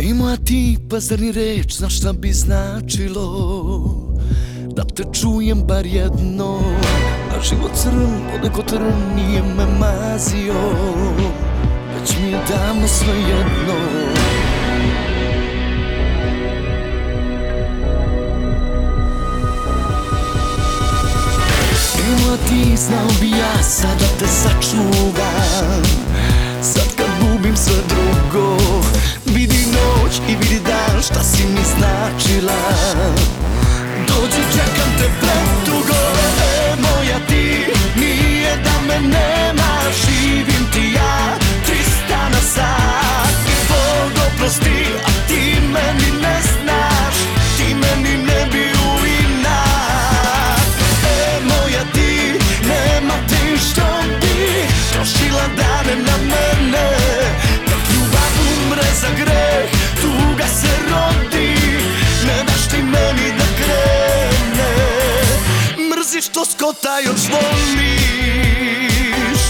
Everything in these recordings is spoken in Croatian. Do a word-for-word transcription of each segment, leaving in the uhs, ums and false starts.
Ej moja ti, pa zar ni reč, znaš šta bi značilo da te čujem bar jedno. A život crn, odeko trn nije me mazio, već mi je davno svejedno. Ej moja ti, znao bi ja sad da te sačuvam, sad kad gubim sve drugo. Vidi noć i vidi dan, šta si mi značila. Dođi, čekam te predugo. E moja ti, nije da me nema, živim ti ja trista na sat. Bog oprosti, a ti meni ne znaš, ti meni ne bi u inat. E moja ti, nema ti što bi trošila dane na mene. Dok ljubav umre za greh, tuga se rodi, ne daš ti meni da krene. Mrziš što skota još voliš.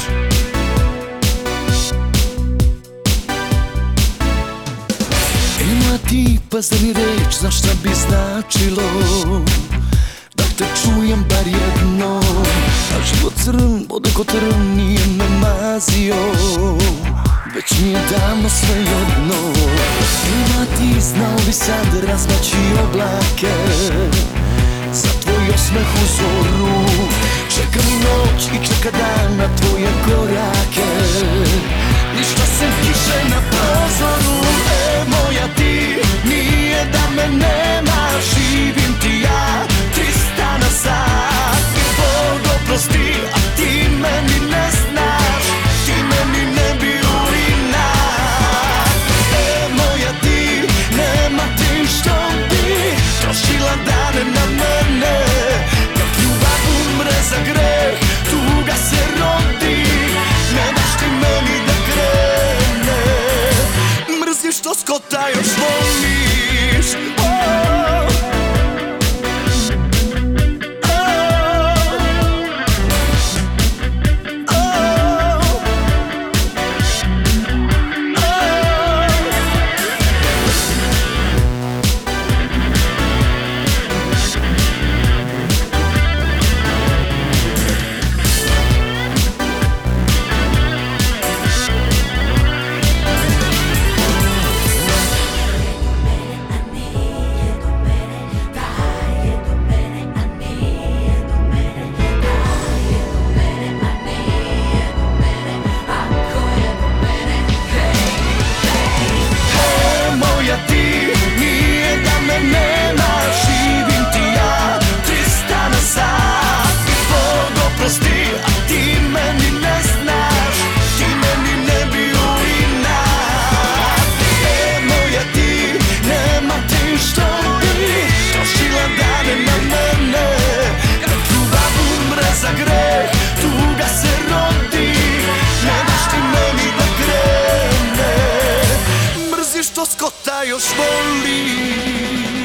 Ej moja ti, pa zar ni reč, znaš šta bi značilo da te čujem bar jedno. A život crn, odeko trn nije me mazio, već mi je davno svejedno. Ima ti, znao bi sad razmaći oblake za tvoj osmeh u zoru. Čeka mi noć i čeka dan na tvoje korake, ništa sem kiše na prozoru. E moja ti, nije da me nema, živim ti ja trista na sat. Bog oprosti, a ti meni ne znaš, ti meni ne bi u inat. E moja ti, nema ti što bi trošila dane na mene. Dok ljubav umre za greh, tuga se rodi, ne daš ti meni da krene. Mrziš što skota još voliš. Oh. Što skota još voli.